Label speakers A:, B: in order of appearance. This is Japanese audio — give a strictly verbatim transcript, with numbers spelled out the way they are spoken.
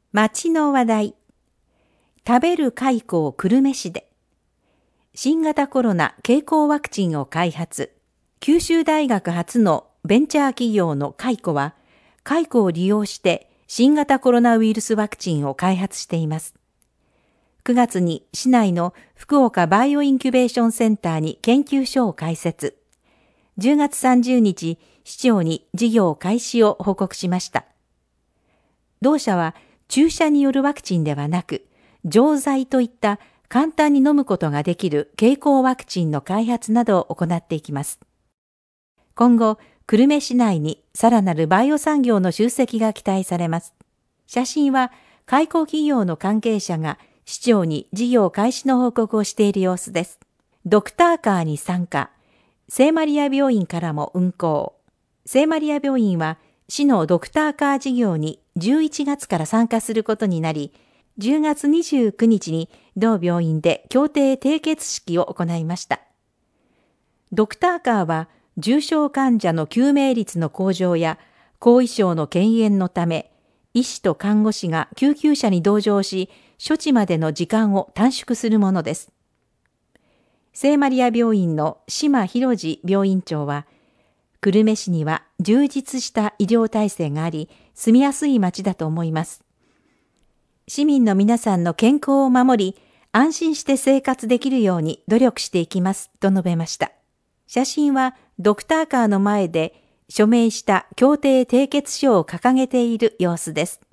A: 町の話題。食べる蚕久留米市で。新型コロナ経口ワクチンを開発。九州大学発のベンチャー企業の蚕は、蚕を利用して新型コロナウイルスワクチンを開発しています。くがつに市内の福岡バイオインキュベーションセンターに研究所を開設。じゅうがつさんじゅうにち、市長に事業開始を報告しました。同社は注射によるワクチンではなく、錠剤といった簡単に飲むことができる経口ワクチンの開発などを行っていきます。今後、久留米市内にさらなるバイオ産業の集積が期待されます。写真は、蚕企業の関係者が市長に事業開始の報告をしている様子です。ドクターカーに参加。聖マリア病院からも運行。聖マリア病院は、市のドクターカー事業にじゅういちがつから参加することになり、じゅうがつにじゅうくにちに同病院で協定締結式を行いました。ドクターカーは重症患者の救命率の向上や後遺症の軽減のため、医師と看護師が救急車に同乗し、処置までの時間を短縮するものです。聖マリア病院の島博次病院長は、久留米市には充実した医療体制があり、住みやすい町だと思います。市民の皆さんの健康を守り、安心して生活できるように努力していきますと述べました。写真はドクターカーの前で署名した協定締結書を掲げている様子です。